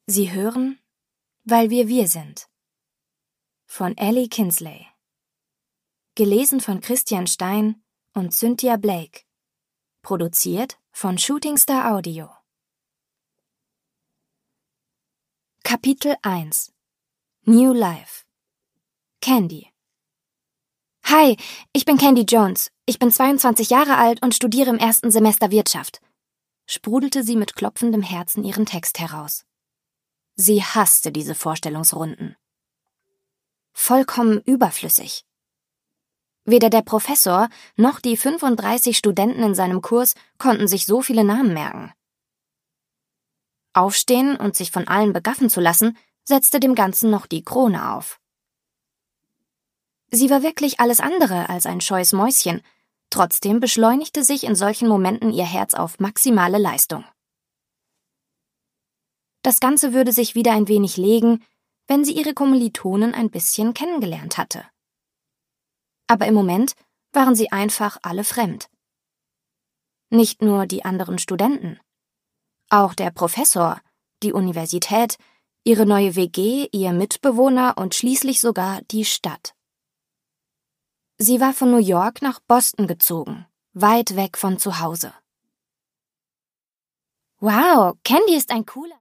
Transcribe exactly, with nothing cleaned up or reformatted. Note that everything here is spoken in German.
Sie hören, weil wir wir sind. Von Ellie Kinsley. Gelesen von Christian Stein und Cynthia Blake. Produziert von Shooting Star Audio. Kapitel eins. New Life. Candy. Hi, ich bin Candy Jones. Ich bin zweiundzwanzig Jahre alt und studiere im ersten Semester Wirtschaft, sprudelte sie mit klopfendem Herzen ihren Text heraus. Sie hasste diese Vorstellungsrunden. Vollkommen überflüssig. Weder der Professor noch die fünfunddreißig Studenten in seinem Kurs konnten sich so viele Namen merken. Aufstehen und sich von allen begaffen zu lassen, setzte dem Ganzen noch die Krone auf. Sie war wirklich alles andere als ein scheues Mäuschen, trotzdem beschleunigte sich in solchen Momenten ihr Herz auf maximale Leistung. Das Ganze würde sich wieder ein wenig legen, wenn sie ihre Kommilitonen ein bisschen kennengelernt hatte. Aber im Moment waren sie einfach alle fremd. Nicht nur die anderen Studenten. Auch der Professor, die Universität, ihre neue W G, ihr Mitbewohner und schließlich sogar die Stadt. Sie war von New York nach Boston gezogen, weit weg von zu Hause. Wow, Candy ist ein cooler...